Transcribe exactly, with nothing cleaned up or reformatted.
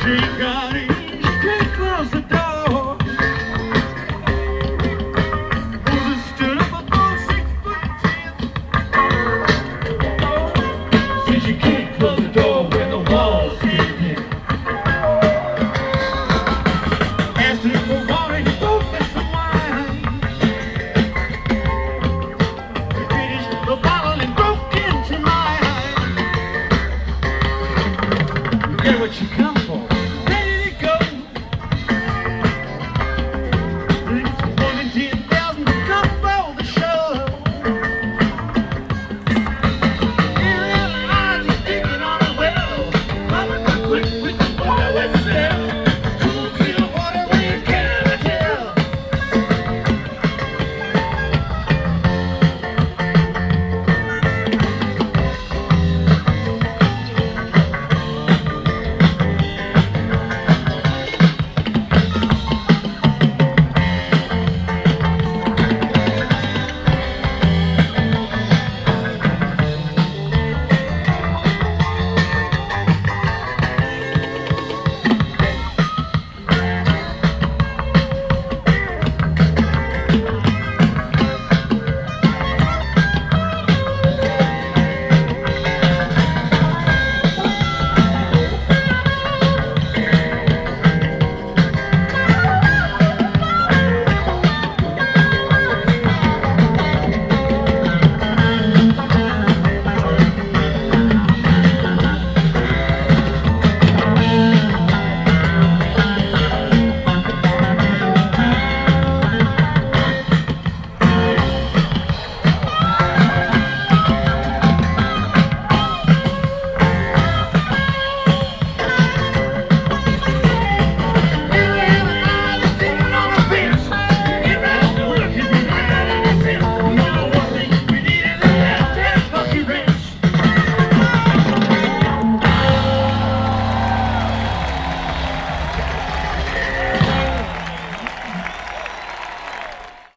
She got in, she can't close the door. Moses stood up about six foot ten. Said you can't close the door when the walls cave in. Asked him for water, he broke me some wine. He finished the bottle and broke into mine. You get what you come.